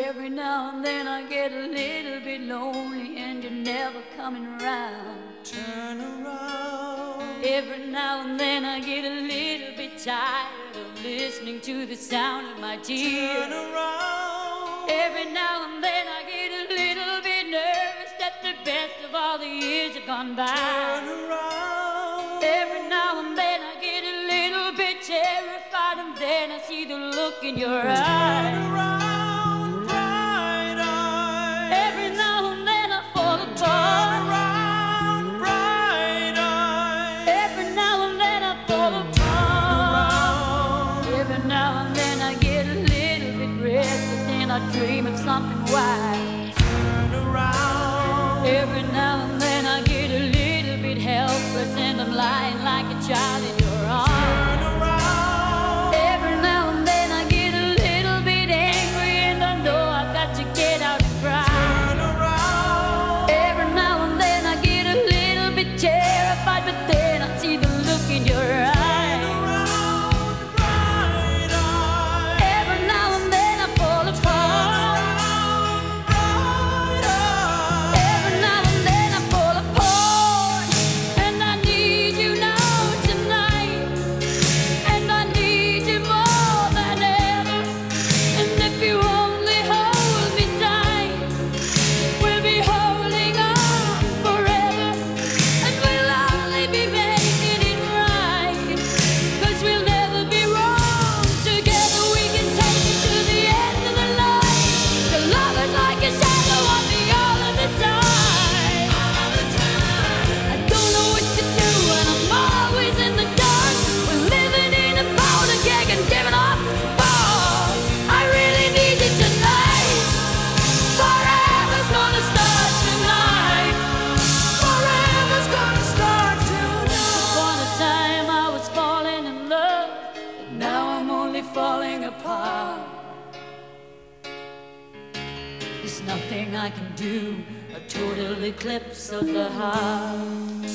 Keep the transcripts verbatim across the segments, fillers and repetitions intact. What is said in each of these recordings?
Every now and then I get a little bit lonely and you're never coming around. Turn around. Every now and then I get a little bit tired of listening to the sound of my tears. Turn around. Every now and then I get a little bit nervous that the best of all the years have gone by. Turn around. Every now and then I get a little bit terrified, and then I see the look in your Turn eyes. around, bright eyes. Every now and then I fall Turn apart. around, bright eyes. Every now and then I fall Turn apart. around. Every now and then I get a little bit restless and I dream of something wild. Turn around. Every now and then I get a little bit helpless and I'm lying like a child in your arms. Turn around. Every now and then I get a little bit angry and I know I've got to get out and cry. Turn around. Every now and then I get a little bit terrified, but then I see the look in your eyes. Around, bright eyes. Every now and then I fall apart. Around, bright eyes. Every now and then I fall apart. And I need you now tonight. And I need you more than ever. And if you only hold me tight, we'll be holding on forever. And we'll only be making it right. 'Cause we'll never be wrong. Together we can take it to the end of the line. The love is like a shadow on me all of the time. I don't know what to do and I'm always in the dark. We're living in a powder keg and giving off balls. I really need you tonight. Forever's gonna start tonight. Forever's gonna start tonight. Upon a time I was falling in love, but now I'm only falling apart. There's nothing I can do, a total eclipse of the heart.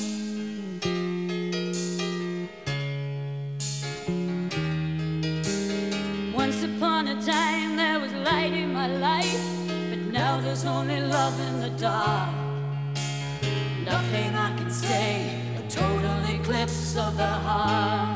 Once upon a time there was light in my life, but now there's only love in the dark. Nothing I can say, a total eclipse of the heart.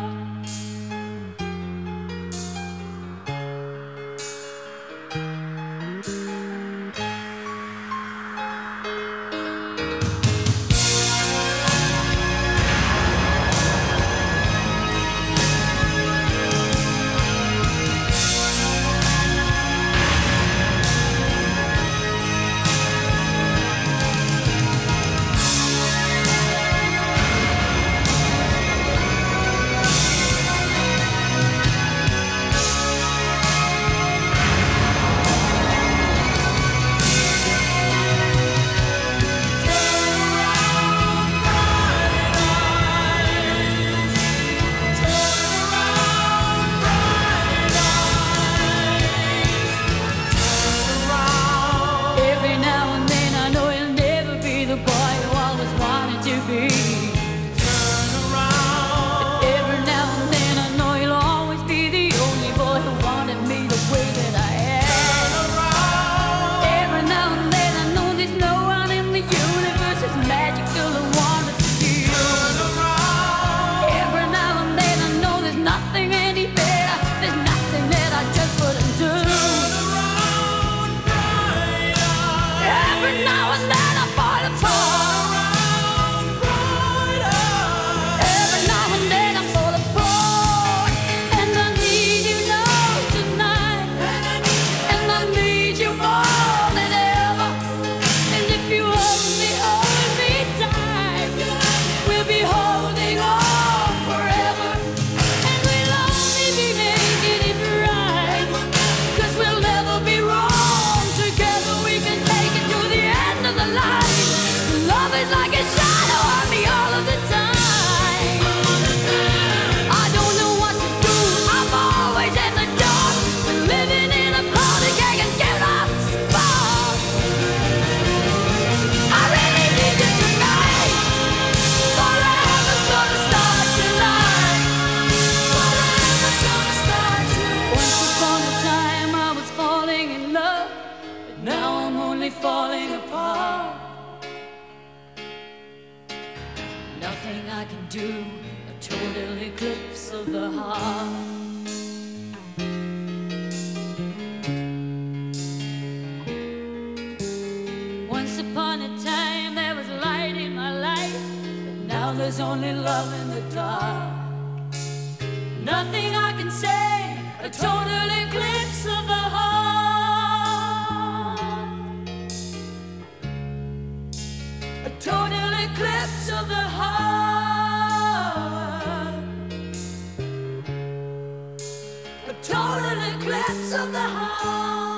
only falling apart. Nothing I can do, a total eclipse of the heart. Once upon a time there was light in my life, but now there's only love in the dark. Nothing I can say, a total eclipse of the heart. A total eclipse of the heart. A total eclipse of the heart.